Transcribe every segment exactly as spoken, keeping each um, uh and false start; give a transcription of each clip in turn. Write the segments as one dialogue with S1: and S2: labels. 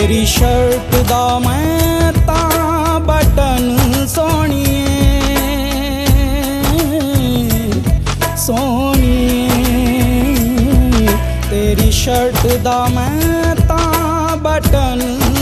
S1: तेरी शर्ट दा मैं तां बटन सोहणीए सोहणीए तेरी शर्ट दा मैं तां बटन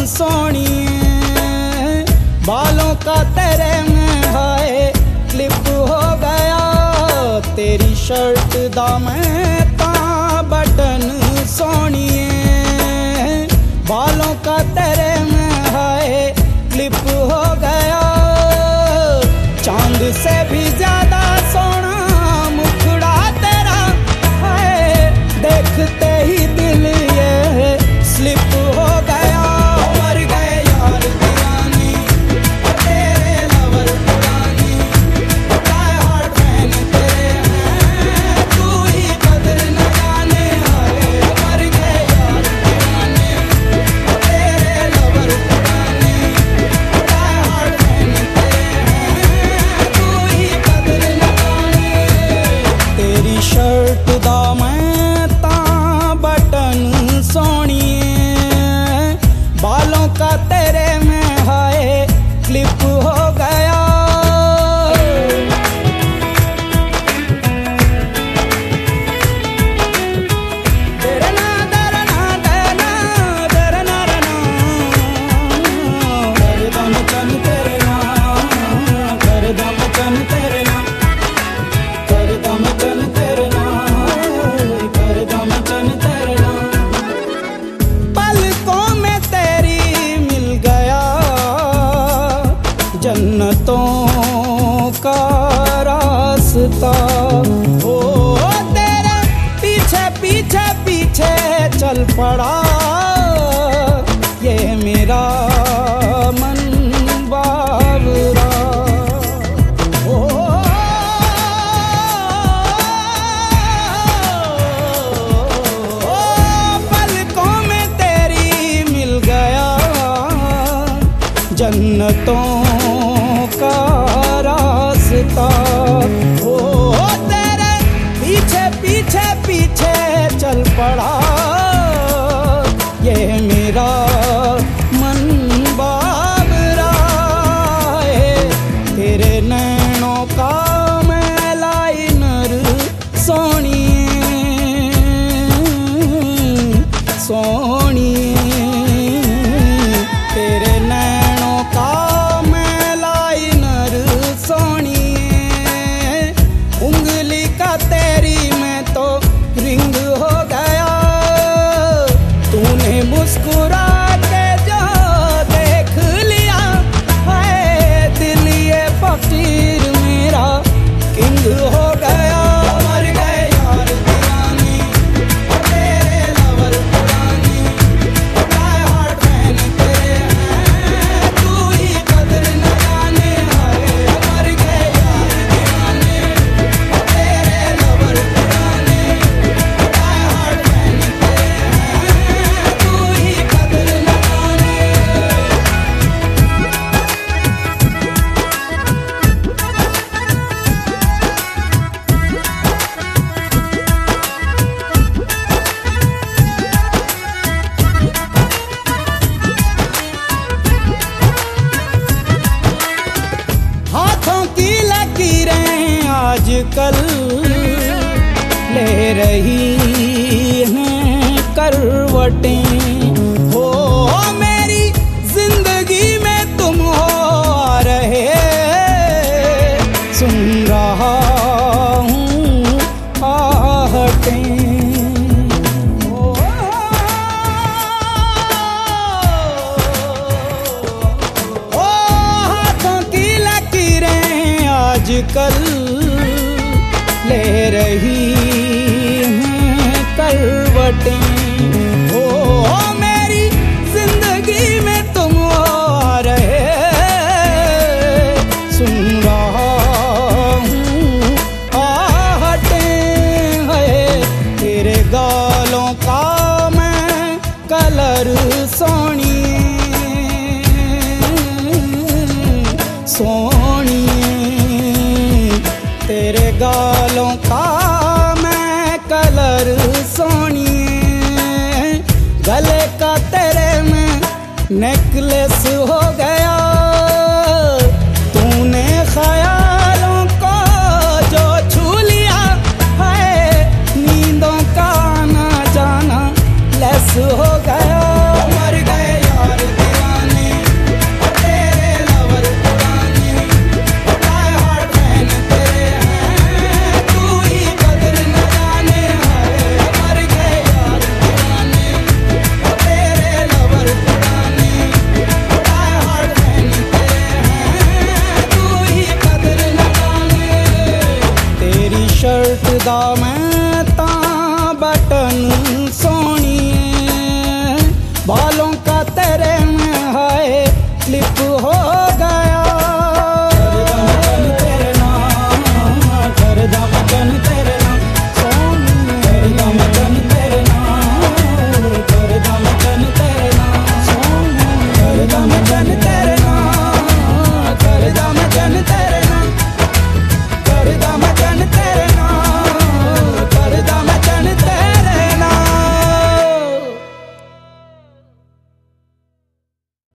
S1: सोहणीए बालों का तेरे में हाय क्लिप हो गया तेरी शर्ट दा मैं तां बटन सोहणीए बालों का तेरे में हाय क्लिप हो गया चांद से भी ज्यादा सोना मुखड़ा तेरा हाय देखते ही दिल ये स्लिप हो गया मर गए यार दीवानी तेरे लवर पुरानी डाई हार्ड फैन तेरे हैं तू ही कदर न जाने हाय मर गए यार दीवानी तेरे लवर पुरानी डाई हार्ड फैन तेरे हैं तू ही कदर न जाने तेरी शर्ट दा मैं तां बटन सोहणीए बालों का तेरे में हाय क्लिप हो गया दरना दरना दरना दरना रना कर दम चन तेरे ना कर दम चन तेरे ना कर दम चन तेरे ना कर दम चन तेरे ना पलकों में तेरी मिल गया जन्नतों का रास्ता ओ तेरे पीछे पीछे पीछे चल पड़ा ये मेरा मन बावरा ओ ओ पलकों में तेरी मिल गया जन्नतों का रास्ता ओ तेरे पीछे पीछे पीछे चल पड़ा ये मेरा मन बावरा है तेरे नैनों का मैं लाइनर सोहणीए सोहणीए तेरे नैनों का मैं लाइनर सोहणीए उंगली का तेरी मैं तो रिंग हो गया तूने मुस्कुरा के जो देख लिया है दिल ये फकीर मेरा किंग हो गया मर गए यार दीवानी तेरे लवर पुरानी डाई हार्ड फैन तेरे हैं तू ही कदर न जाने हाय मर गए यार दीवानी तेरे लवर पुरानी डाई हार्ड फैन तेरे हैं तू ही कदर न जाने हाथों की लकीरें आजकल ले रही हैं करवटें हो मेरी जिंदगी में तुम हो आ रहे सुन रहा हूँ आहटें ओ हाथों की लकीरें आजकल ले रही हैं करवटें ओ मेरी जिंदगी में तुम आ रहे सुन रहा हूँ आहटें है तेरे गालों का मैं कलर सोहणीए सोहणीए तेरे गालों का मैं कलर सोहणीए गले का तेरे में नेकलेस हो गया तूने ख्यालों को जो छू लिया है, नींदों का आना जाना लेस हो गया। मर गए यार दीवाने तेरे लवर पुराने, हाय हार्ट फैन तेरे हैं, तू ही कदर न जाने है। मर गए यार दीवाने तेरे लवर पुराने, हाय हार्ट फैन तेरे हैं, तू ही कदर न जाने। तेरी शर्ट दा मैं तां बच